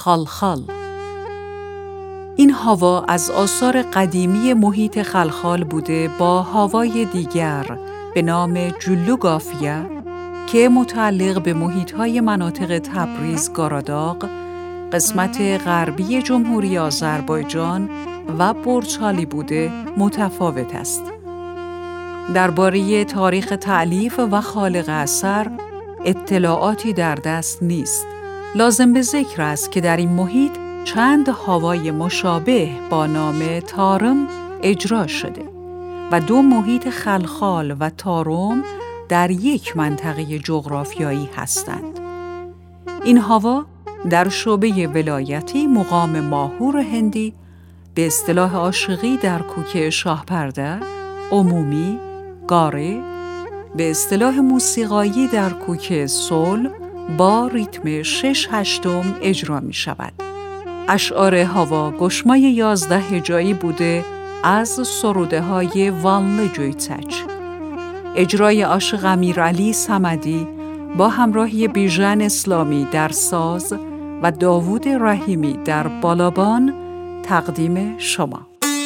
خلخال. این هاوا از آثار قدیمی محیط خلخال بوده با هاوای دیگر به نام جلوگافیه که متعلق به محیط‌های مناطق تبریز، گاراداغ، قسمت غربی جمهوری آذربایجان و برچالی بوده متفاوت است. درباره تاریخ تألیف و خالق اثر اطلاعاتی در دست نیست. لازم به ذکر است که در این محیط چند هاوای مشابه با نام تارم اجرا شده و دو محیط خلخال و تارم در یک منطقه جغرافیایی هستند. این هاوا در شعبه ولایتی مقام ماهور هندی، به اصطلاح عاشقی در کوکه شاهپرده، عمومی، گاره، به اصطلاح موسیقایی در کوکه سول با ریتم 6/8 اجرا می شود. اشعار هاوا گشمای 11 هجایی بوده از سروده های وانل جویتچ. اجرای عاشق امیرعلی صمدی با همراهی بیژن اسلامی در ساز و داوود رحیمی در بالابان تقدیم شما.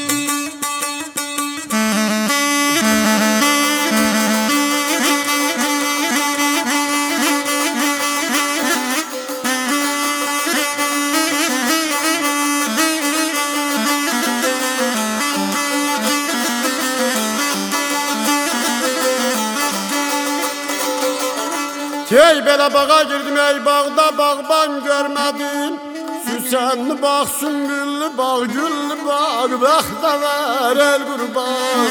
Ey belə bağa girdim, ey bağda bağban görmədim. Süsenli bağ, sümbüllü bağ, güllü bağ, bəxtəvər el qurban.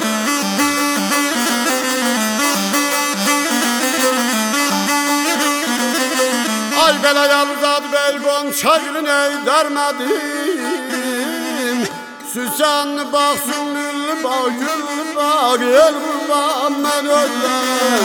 Ay belə yalzadı bel qonça gülün ey dərmədim. Süsenli bağ, sümbüllü bağ, güllü bağ, el qurban mən öləm.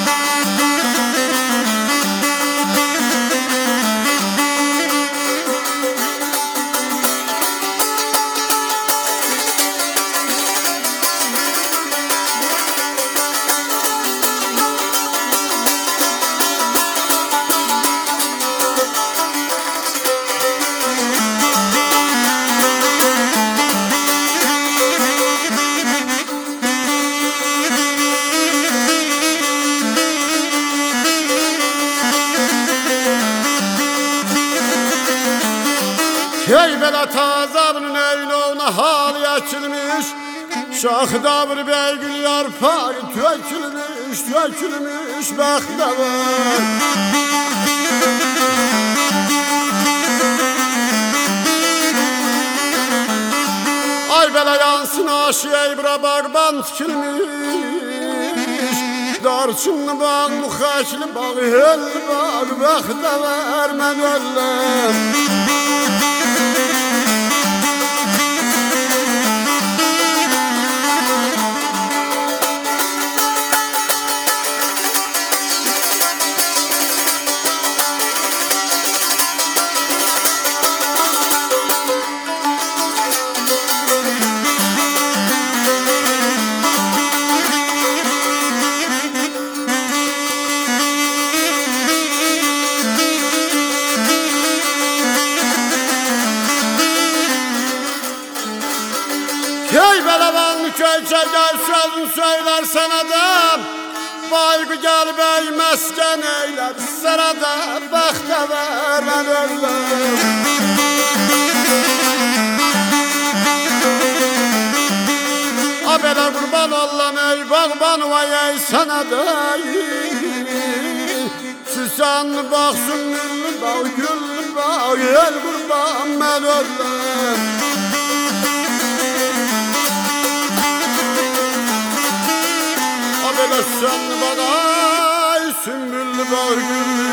Ey belə taze bunun eynağına hal yaşılmış. Şahda bir beygül yarpağı tökülmüş, tökülmüş bəxtəvər. Ay belə yansın aşı ey bura bağban tikilmiş. Darçınlı bağ, muxaşlı bağ, helli bağ, bəxtəvər mən ölləm. Hey belavanlı köyçeler sözün söyler sana da. Baygı gel bey mesken eyler sırada. Bəxtəvər mən öləm. A belə qurban ollam ey bağban vay ey sana da. Süsenli bağ, sümbüllü bağ, güllü bağ, el qurban mən öləm. Süsenli bağ, sümbüllü bağ, güllü